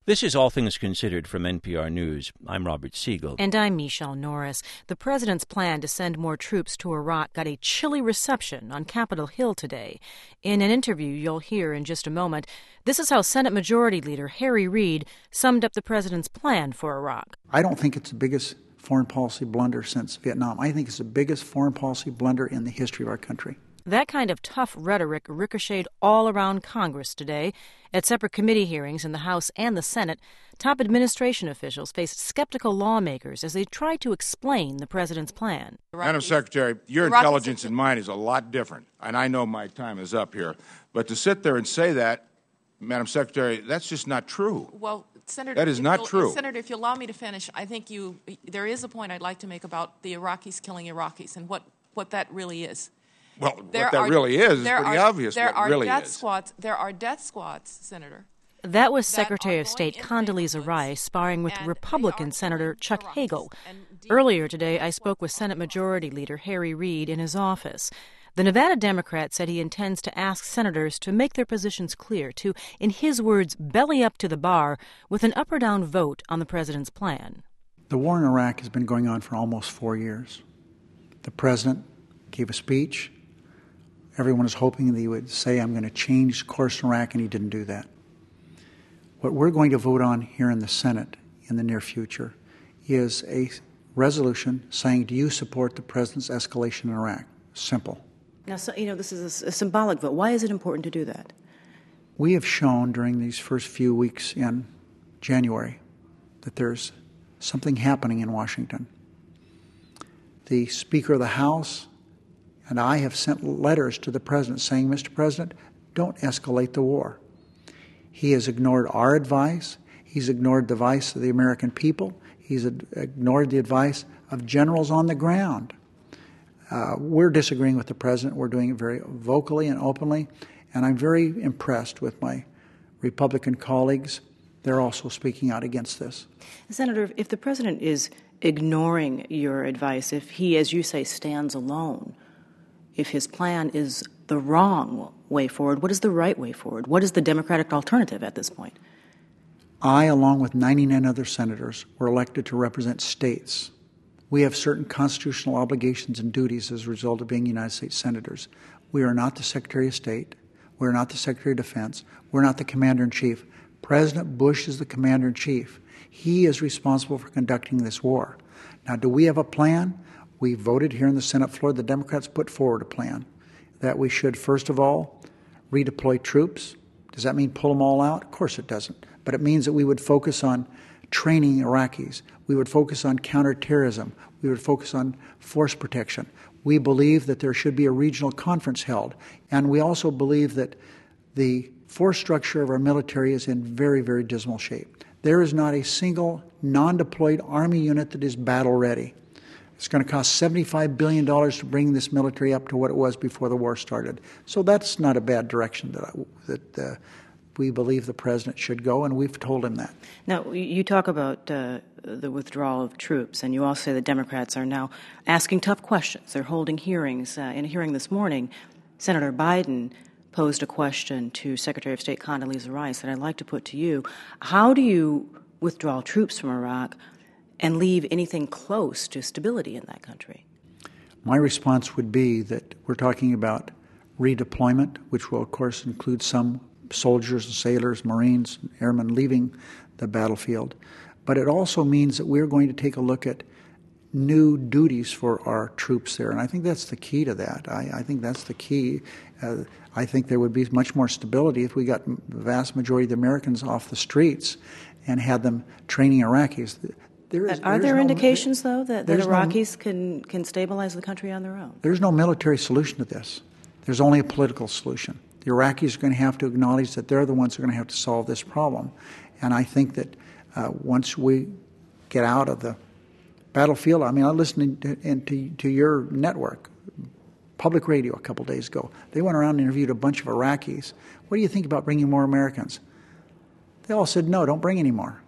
This is All Things Considered from NPR News. I'm Robert Siegel. And I'm Michelle Norris. The president's plan to send more troops to Iraq got a chilly reception on Capitol Hill today. In an interview you'll hear in just a moment, this is how Senate Majority Leader Harry Reid summed up the president's plan for Iraq. I don't think it's the biggest foreign policy blunder since Vietnam. I think it's the biggest foreign policy blunder in the history of our country. That kind of tough rhetoric ricocheted all around Congress today. At separate committee hearings in the House and the Senate, top administration officials faced skeptical lawmakers as they tried to explain the president's plan. Madam Secretary, your intelligence and mine is a lot different, and I know my time is up here. But to sit there and say that, Madam Secretary, that's just not true. Well, Senator, that is not true. Senator, if you allow me to finish, I think there is a point I'd like to make about the Iraqis killing Iraqis and what that really is. Well, what that really is pretty obvious what it really is. There are death squads, Senator. That was Secretary of State Condoleezza Rice sparring with Republican Senator Chuck Hagel. Earlier today, I spoke with Senate Majority Leader Harry Reid in his office. The Nevada Democrat said he intends to ask senators to make their positions clear, to, in his words, belly up to the bar with an up or down vote on the president's plan. The war in Iraq has been going on for almost 4 years. The president gave a speech. Everyone was hoping that he would say, I'm going to change course in Iraq, and he didn't do that. What we're going to vote on here in the Senate in the near future is a resolution saying, do you support the president's escalation in Iraq? Simple. Now, so, this is a symbolic vote. Why is it important to do that? We have shown during these first few weeks in January that there's something happening in Washington. The Speaker of the House and I have sent letters to the president saying, Mr. President, don't escalate the war. He has ignored our advice. He's ignored the advice of the American people. He's ignored the advice of generals on the ground. We're disagreeing with the president. We're doing it very vocally and openly. And I'm very impressed with my Republican colleagues. They're also speaking out against this. Senator, if the president is ignoring your advice, if he, as you say, stands alone, if his plan is the wrong way forward, what is the right way forward? What is the Democratic alternative at this point? I, along with 99 other senators, were elected to represent states. We have certain constitutional obligations and duties as a result of being United States senators. We are not the Secretary of State. We're not the Secretary of Defense. We're not the Commander-in-Chief. President Bush is the Commander-in-Chief. He is responsible for conducting this war. Now, do we have a plan? We voted here in the Senate floor. The Democrats put forward a plan that we should, first of all, redeploy troops. Does that mean pull them all out? Of course it doesn't. But it means that we would focus on training Iraqis. We would focus on counterterrorism. We would focus on force protection. We believe that there should be a regional conference held. And we also believe that the force structure of our military is in very, very dismal shape. There is not a single non-deployed Army unit that is battle ready. It's going to cost $75 billion to bring this military up to what it was before the war started. So that's not a bad direction that we believe the president should go, and we've told him that. Now, you talk about the withdrawal of troops, and you also say the Democrats are now asking tough questions. They're holding hearings. In a hearing this morning, Senator Biden posed a question to Secretary of State Condoleezza Rice that I'd like to put to you. How do you withdraw troops from Iraq and leave anything close to stability in that country? My response would be that we're talking about redeployment, which will, of course, include some soldiers and sailors, Marines, airmen leaving the battlefield. But it also means that we're going to take a look at new duties for our troops there. And I think that's the key to that. I think that's the key. I think there would be much more stability if we got the vast majority of the Americans off the streets and had them training Iraqis. Are there indications, though, that Iraqis can stabilize the country on their own? There's no military solution to this. There's only a political solution. The Iraqis are going to have to acknowledge that they're the ones who are going to have to solve this problem. And I think that once we get out of the battlefield, I listened to your network, public radio, a couple days ago. They went around and interviewed a bunch of Iraqis. What do you think about bringing more Americans? They all said, no, don't bring any more.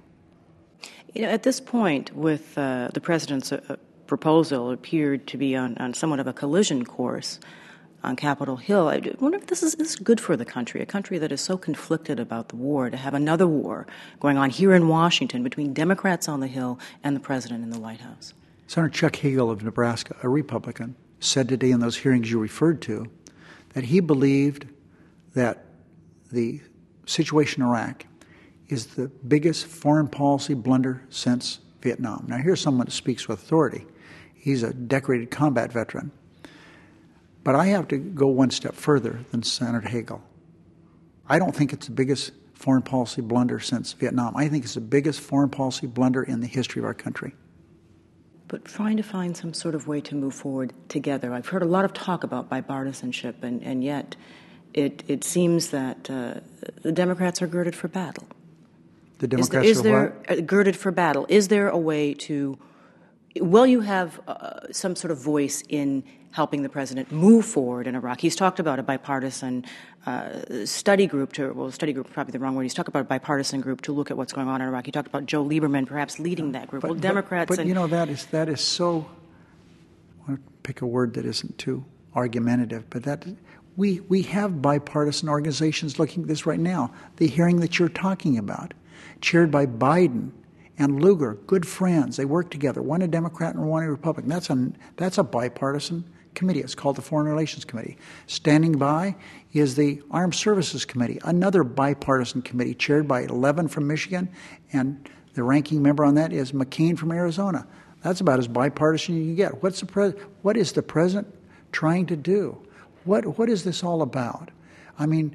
At this point, with the president's proposal appeared to be on somewhat of a collision course, on Capitol Hill. I wonder if this is good for the country, a country that is so conflicted about the war, to have another war going on here in Washington between Democrats on the Hill and the president in the White House. Senator Chuck Hagel of Nebraska, a Republican, said today in those hearings you referred to that he believed that the situation in Iraq is the biggest foreign policy blunder since Vietnam. Now, here's someone who speaks with authority. He's a decorated combat veteran. But I have to go one step further than Senator Hagel. I don't think it's the biggest foreign policy blunder since Vietnam. I think it's the biggest foreign policy blunder in the history of our country. But trying to find some sort of way to move forward together. I've heard a lot of talk about bipartisanship, and yet it seems that the Democrats are girded for battle. The Democrats are what? Girded for battle. Is there a way to, will you have some sort of voice in helping the president move forward in Iraq? He's talked about a bipartisan study group study group is probably the wrong word. He's talked about a bipartisan group to look at what's going on in Iraq. He talked about Joe Lieberman perhaps leading that group. Democrats... But you know, that is so... I want to pick a word that isn't too argumentative, but that we have bipartisan organizations looking at this right now. The hearing that you're talking about, chaired by Biden and Lugar, good friends. They work together, one a Democrat and one a Republican. That's a bipartisan committee. It's called the Foreign Relations Committee. Standing by is the Armed Services Committee, another bipartisan committee chaired by Levin from Michigan, and the ranking member on that is McCain from Arizona. That's about as bipartisan you can get. What is the president trying to do? What is this all about? I mean,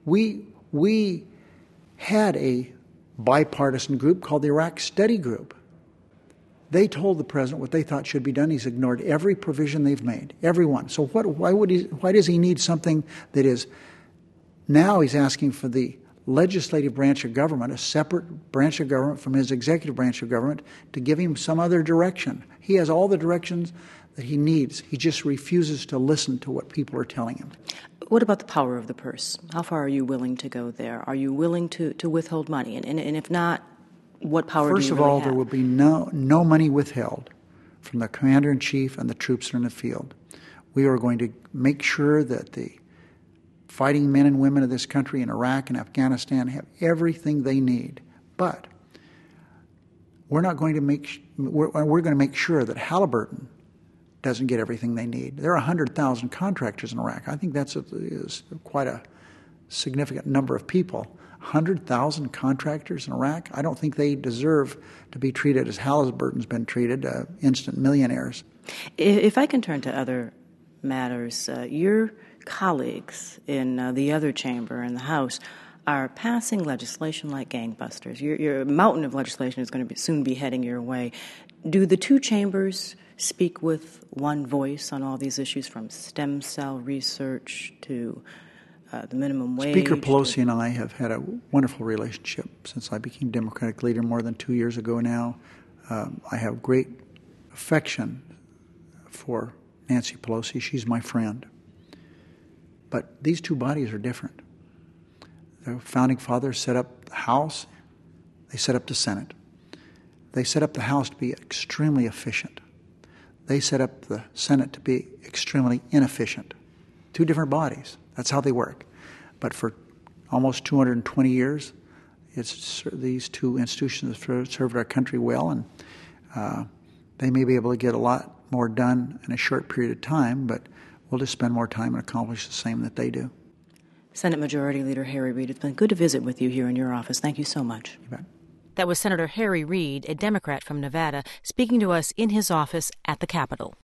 we had a bipartisan group called the Iraq Study Group. They told the president what they thought should be done. He's ignored every provision they've made, every one. So why does he need something that is, now he's asking for the legislative branch of government, a separate branch of government from his executive branch of government, to give him some other direction. He has all the directions that he needs. He just refuses to listen to what people are telling him. What about the power of the purse? How far are you willing to go there? Are you willing to withhold money? And if not, what power do you really have? First of all, there will be no money withheld from the commander-in-chief and the troops that are in the field. We are going to make sure that the fighting men and women of this country in Iraq and Afghanistan have everything they need. But we're going to make sure that Halliburton doesn't get everything they need. There are 100,000 contractors in Iraq. I think that's is quite a significant number of people. 100,000 contractors in Iraq? I don't think they deserve to be treated as Halliburton's been treated, instant millionaires. If I can turn to other matters, your colleagues in the other chamber, in the House, are passing legislation like gangbusters. Your mountain of legislation is going to soon be heading your way. Do the two chambers speak with one voice on all these issues, from stem cell research to the minimum wage? Speaker Pelosi and I have had a wonderful relationship since I became Democratic leader more than 2 years ago now. I have great affection for Nancy Pelosi. She's my friend. But these two bodies are different. The Founding Fathers set up the House. They set up the Senate. They set up the House to be extremely efficient. They set up the Senate to be extremely inefficient. Two different bodies. That's how they work. But for almost 220 years, these two institutions have served our country well, and they may be able to get a lot more done in a short period of time, but we'll just spend more time and accomplish the same that they do. Senate Majority Leader Harry Reid, it's been good to visit with you here in your office. Thank you so much. You bet. That was Senator Harry Reid, a Democrat from Nevada, speaking to us in his office at the Capitol.